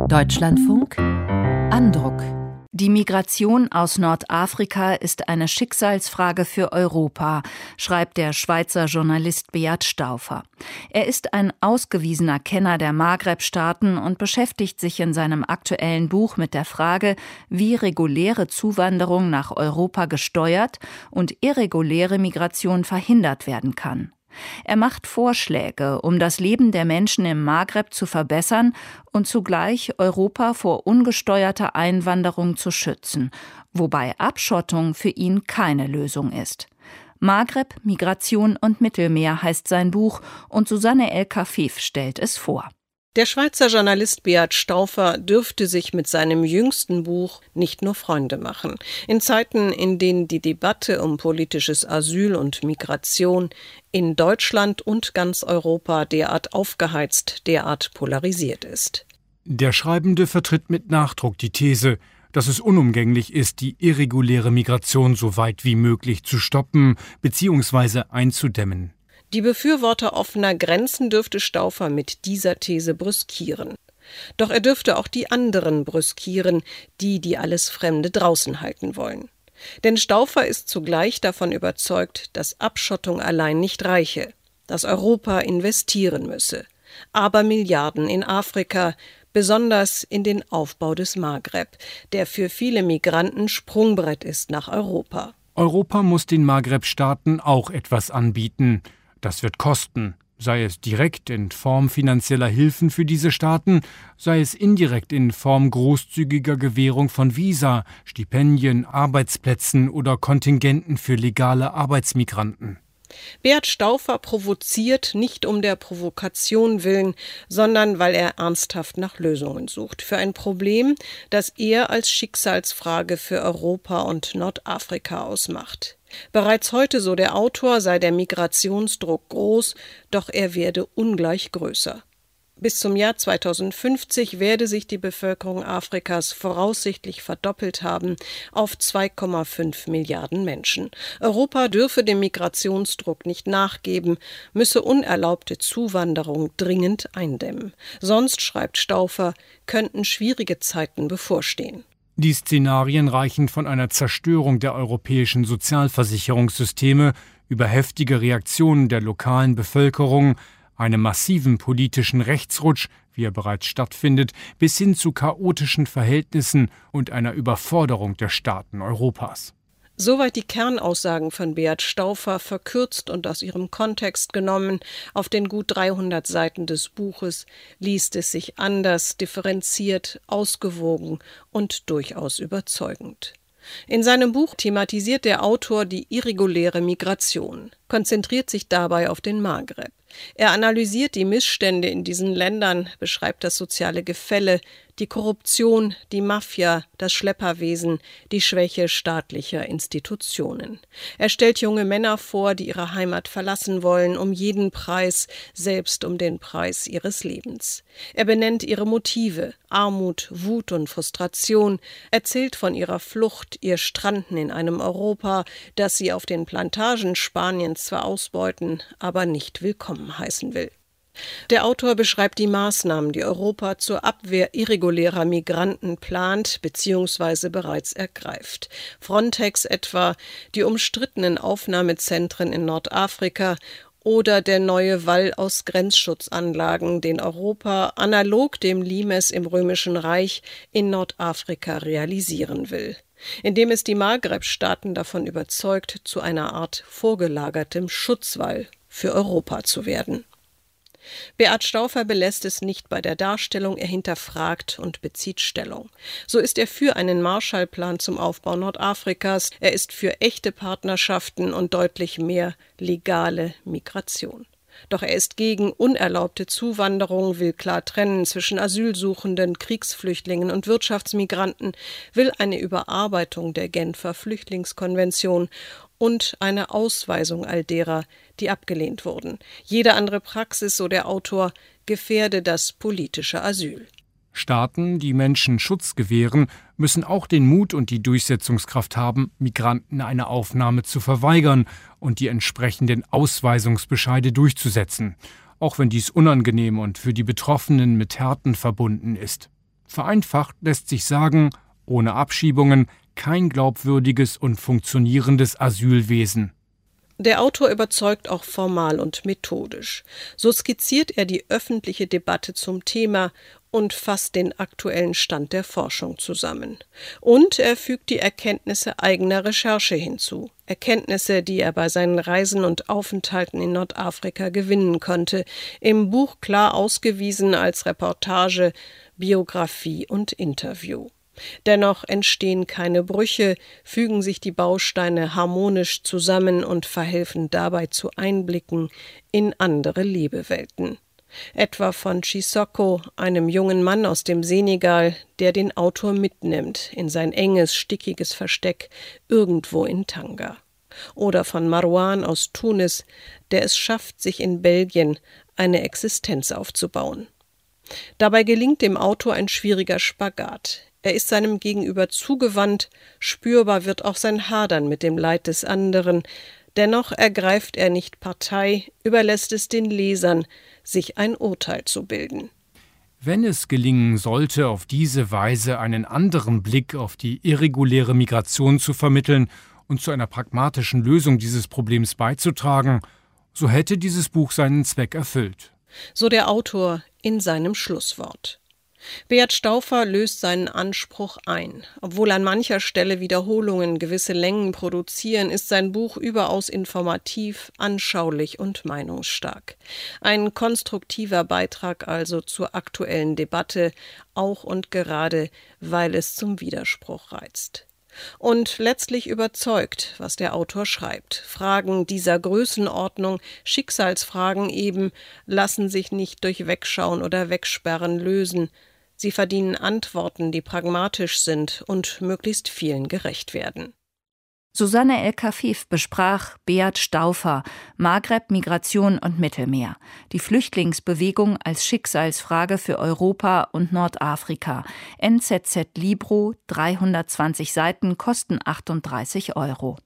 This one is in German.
Deutschlandfunk Andruck. Die Migration aus Nordafrika ist eine Schicksalsfrage für Europa, schreibt der Schweizer Journalist Beat Stauffer. Er ist ein ausgewiesener Kenner der Maghreb-Staaten und beschäftigt sich in seinem aktuellen Buch mit der Frage, wie reguläre Zuwanderung nach Europa gesteuert und irreguläre Migration verhindert werden kann. Er macht Vorschläge, um das Leben der Menschen im Maghreb zu verbessern und zugleich Europa vor ungesteuerter Einwanderung zu schützen, wobei Abschottung für ihn keine Lösung ist. Maghreb, Migration und Mittelmeer heißt sein Buch und Susanne El-Kafif stellt es vor. Der Schweizer Journalist Beat Stauffer dürfte sich mit seinem jüngsten Buch nicht nur Freunde machen. In Zeiten, in denen die Debatte um politisches Asyl und Migration in Deutschland und ganz Europa derart aufgeheizt, derart polarisiert ist. Der Schreibende vertritt mit Nachdruck die These, dass es unumgänglich ist, die irreguläre Migration so weit wie möglich zu stoppen bzw. einzudämmen. Die Befürworter offener Grenzen dürfte Stauffer mit dieser These brüskieren. Doch er dürfte auch die anderen brüskieren, die alles Fremde draußen halten wollen. Denn Stauffer ist zugleich davon überzeugt, dass Abschottung allein nicht reiche, dass Europa investieren müsse. Aber Milliarden in Afrika, besonders in den Aufbau des Maghreb, der für viele Migranten Sprungbrett ist nach Europa. Europa muss den Maghreb-Staaten auch etwas anbieten. Das wird kosten, sei es direkt in Form finanzieller Hilfen für diese Staaten, sei es indirekt in Form großzügiger Gewährung von Visa, Stipendien, Arbeitsplätzen oder Kontingenten für legale Arbeitsmigranten. Beat Stauffer provoziert nicht um der Provokation willen, sondern weil er ernsthaft nach Lösungen sucht für ein Problem, das er als Schicksalsfrage für Europa und Nordafrika ausmacht. Bereits heute, so der Autor, sei der Migrationsdruck groß, doch er werde ungleich größer. Bis zum Jahr 2050 werde sich die Bevölkerung Afrikas voraussichtlich verdoppelt haben auf 2,5 Milliarden Menschen. Europa dürfe dem Migrationsdruck nicht nachgeben, müsse unerlaubte Zuwanderung dringend eindämmen. Sonst, schreibt Stauffer, könnten schwierige Zeiten bevorstehen. Die Szenarien reichen von einer Zerstörung der europäischen Sozialversicherungssysteme über heftige Reaktionen der lokalen Bevölkerung, einem massiven politischen Rechtsrutsch, wie er bereits stattfindet, bis hin zu chaotischen Verhältnissen und einer Überforderung der Staaten Europas. Soweit die Kernaussagen von Beat Stauffer, verkürzt und aus ihrem Kontext genommen. Auf den gut 300 Seiten des Buches liest es sich anders, differenziert, ausgewogen und durchaus überzeugend. In seinem Buch thematisiert der Autor die irreguläre Migration, konzentriert sich dabei auf den Maghreb. Er analysiert die Missstände in diesen Ländern, beschreibt das soziale Gefälle, die Korruption, die Mafia, das Schlepperwesen, die Schwäche staatlicher Institutionen. Er stellt junge Männer vor, die ihre Heimat verlassen wollen, um jeden Preis, selbst um den Preis ihres Lebens. Er benennt ihre Motive, Armut, Wut und Frustration, erzählt von ihrer Flucht, ihr Stranden in einem Europa, das sie auf den Plantagen Spaniens zwar ausbeuten, aber nicht willkommen heißen will. Der Autor beschreibt die Maßnahmen, die Europa zur Abwehr irregulärer Migranten plant bzw. bereits ergreift. Frontex etwa, die umstrittenen Aufnahmezentren in Nordafrika oder der neue Wall aus Grenzschutzanlagen, den Europa analog dem Limes im Römischen Reich in Nordafrika realisieren will, indem es die Maghreb-Staaten davon überzeugt, zu einer Art vorgelagertem Schutzwall für Europa zu werden. Beat Stauffer belässt es nicht bei der Darstellung, er hinterfragt und bezieht Stellung. So ist er für einen Marshallplan zum Aufbau Nordafrikas, er ist für echte Partnerschaften und deutlich mehr legale Migration. Doch er ist gegen unerlaubte Zuwanderung, will klar trennen zwischen Asylsuchenden, Kriegsflüchtlingen und Wirtschaftsmigranten, will eine Überarbeitung der Genfer Flüchtlingskonvention und eine Ausweisung all derer, die abgelehnt wurden. Jede andere Praxis, so der Autor, gefährde das politische Asyl. Staaten, die Menschen Schutz gewähren, müssen auch den Mut und die Durchsetzungskraft haben, Migranten eine Aufnahme zu verweigern und die entsprechenden Ausweisungsbescheide durchzusetzen, auch wenn dies unangenehm und für die Betroffenen mit Härten verbunden ist. Vereinfacht lässt sich sagen, ohne Abschiebungen kein glaubwürdiges und funktionierendes Asylwesen. Der Autor überzeugt auch formal und methodisch. So skizziert er die öffentliche Debatte zum Thema und fasst den aktuellen Stand der Forschung zusammen. Und er fügt die Erkenntnisse eigener Recherche hinzu. Erkenntnisse, die er bei seinen Reisen und Aufenthalten in Nordafrika gewinnen konnte, im Buch klar ausgewiesen als Reportage, Biografie und Interview. Dennoch entstehen keine Brüche, fügen sich die Bausteine harmonisch zusammen und verhelfen dabei zu Einblicken in andere Lebewelten. Etwa von Chisoko, einem jungen Mann aus dem Senegal, der den Autor mitnimmt in sein enges, stickiges Versteck irgendwo in Tanga. Oder von Marwan aus Tunis, der es schafft, sich in Belgien eine Existenz aufzubauen. Dabei gelingt dem Autor ein schwieriger Spagat. Er ist seinem Gegenüber zugewandt, spürbar wird auch sein Hadern mit dem Leid des anderen. Dennoch ergreift er nicht Partei, überlässt es den Lesern, sich ein Urteil zu bilden. Wenn es gelingen sollte, auf diese Weise einen anderen Blick auf die irreguläre Migration zu vermitteln und zu einer pragmatischen Lösung dieses Problems beizutragen, so hätte dieses Buch seinen Zweck erfüllt. So der Autor in seinem Schlusswort. Beat Stauffer löst seinen Anspruch ein. Obwohl an mancher Stelle Wiederholungen gewisse Längen produzieren, ist sein Buch überaus informativ, anschaulich und meinungsstark. Ein konstruktiver Beitrag also zur aktuellen Debatte, auch und gerade, weil es zum Widerspruch reizt. Und letztlich überzeugt, was der Autor schreibt. Fragen dieser Größenordnung, Schicksalsfragen eben, lassen sich nicht durch Wegschauen oder Wegsperren lösen. Sie verdienen Antworten, die pragmatisch sind und möglichst vielen gerecht werden. Susanne El-Kafif besprach Beat Stauffer, Maghreb, Migration und Mittelmeer, die Flüchtlingsbewegung als Schicksalsfrage für Europa und Nordafrika. NZZ Libro, 320 Seiten, kosten 38 €.